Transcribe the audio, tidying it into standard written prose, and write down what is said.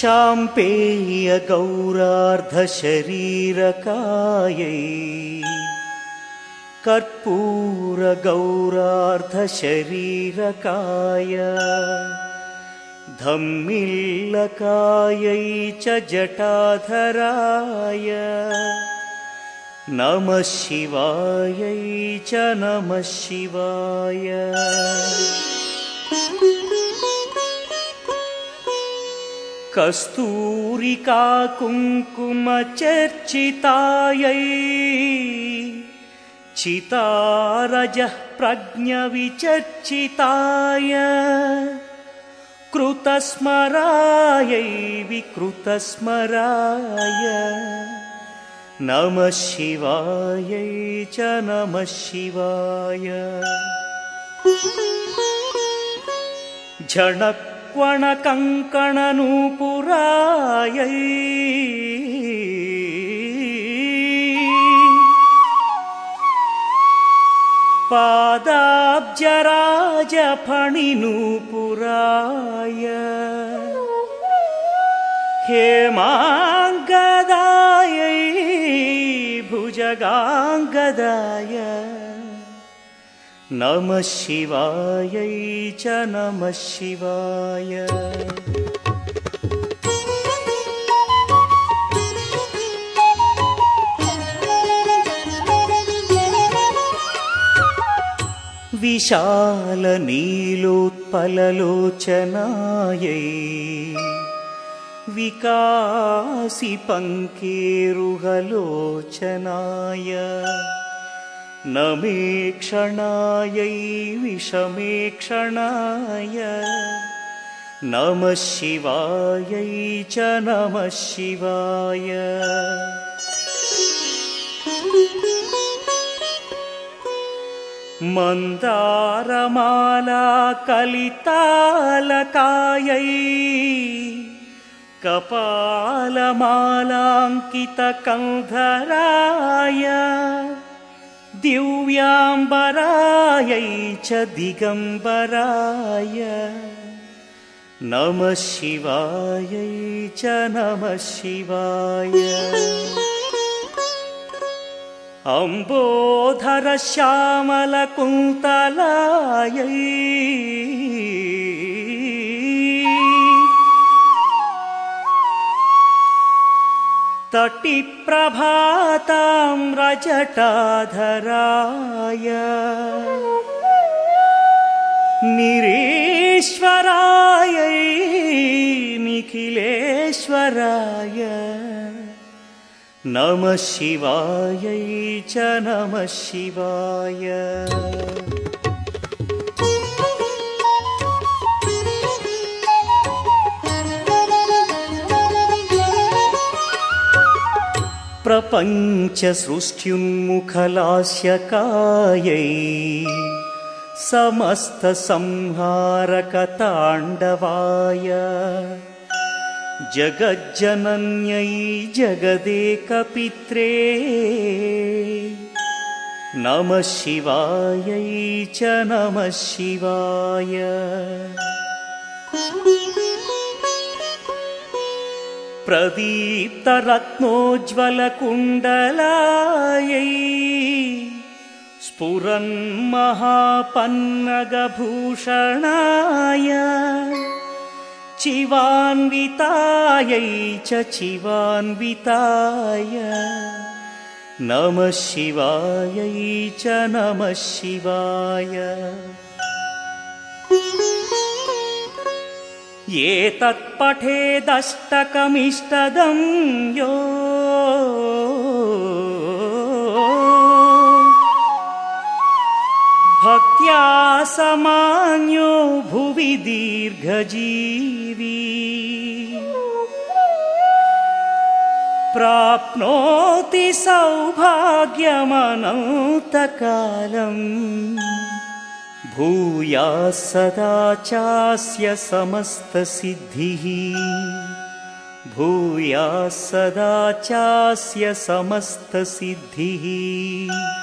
शाम्पेय गौरार्धशरीरकायै कर्पूर गौरार्धशरीरकाय धम्मिल्लकायै च जटाधराय नमः शिवायै च नमः शिवाय। कस्तूरिका कुङ्कुम चर्चितायै चितारजः प्रज्ञविचर्चिताय कृतस्मरायै विकृतस्मराय नमः शिवायै च नमः शिवाय। झणक्वणकङ्कणनूपुरायै पादाब्जराजफणिनूपुराय हेमाङ्गदायै भुजगाङ्गदाय नमः शिवायै च नमः शिवाय। विशालनीलोत्पललोचनायै विकासिपङ्केरुहलोचनाय नमेक्षणायै विषमेक्षणाय नमः शिवायै च नमः शिवाय। मन्दारमाला कलितालकायै कपालमालाङ्कितकन्धराय दिव्याम्बरायै च दिगम्बराय नमः शिवायै च नमः शिवाय। अम्बोधर श्यामलकुन्तलायै तटिप्रभाताम्रजटाधराय निरीश्वरायै निखिलेश्वराय नमः शिवायै च नमः शिवाय। प्रपञ्चसृष्ट्युन्मुखलास्यकायै समस्तसंहारकताण्डवाय जगज्जनन्यै जगदेकपित्रे नमः शिवायै च नमः शिवाय। प्रदीप्तरत्नोज्ज्वलकुण्डलायै स्फुरन्महापन्नगभूषणाय चिवान्वितायै च चिवान्विताय नमः शिवायै च नमः शिवाय। एतत्पठेदष्टकमिष्टदं यो भक्त्या समान्यो भुवि दीर्घजीवी प्राप्नोति सौभाग्यमनन्तकालम् भूयाः सदा चास्य समस्तसिद्धिः भूयाः सदा चास्य समस्तसिद्धिः।